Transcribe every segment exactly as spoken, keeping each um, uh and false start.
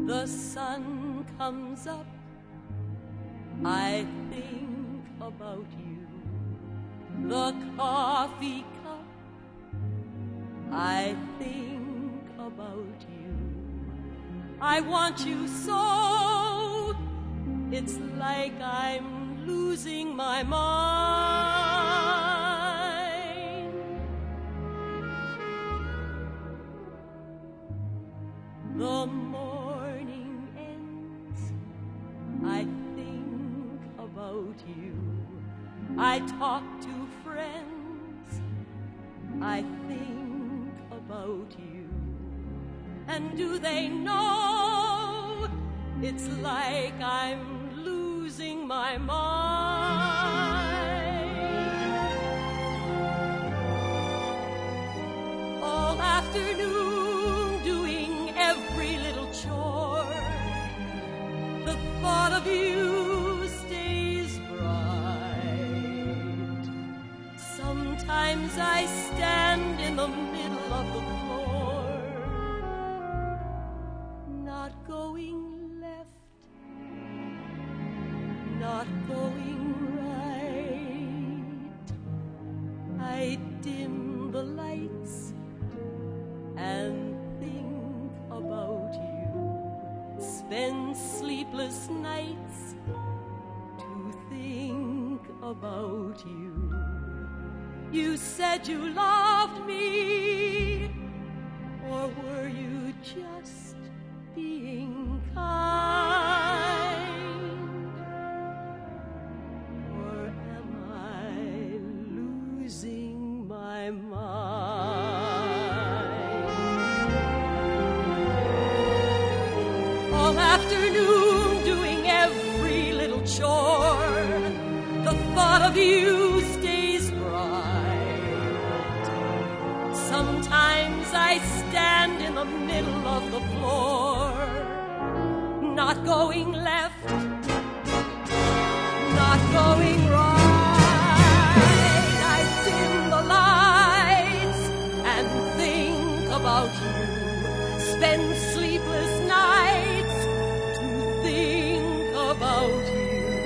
the sun comes up, I think about you. The coffee cup, I think about you. I want you so, it's like I'm losing my mind. The morning ends, I think about you. I talk to friends, I think about you. And do they know it's like I'm losing my mind? All afternoon doing every little chore, the thought of you stays bright. Sometimes I stand in the middle of the floor, not going left, not going right. I dim the lights and think about you, spend sleepless nights to think about you. You said you loved me, or were you just being kind? Or am I losing my mind? All afternoon doing every little chore, the thought of you stays bright. Sometimes I stand in the middle of the floor, not going left, not going right. I dim the lights and think about you, spend sleepless nights to think about you.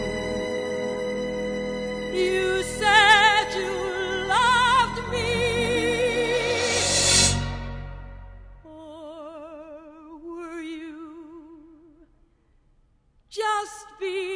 You said you loved me, or were you just being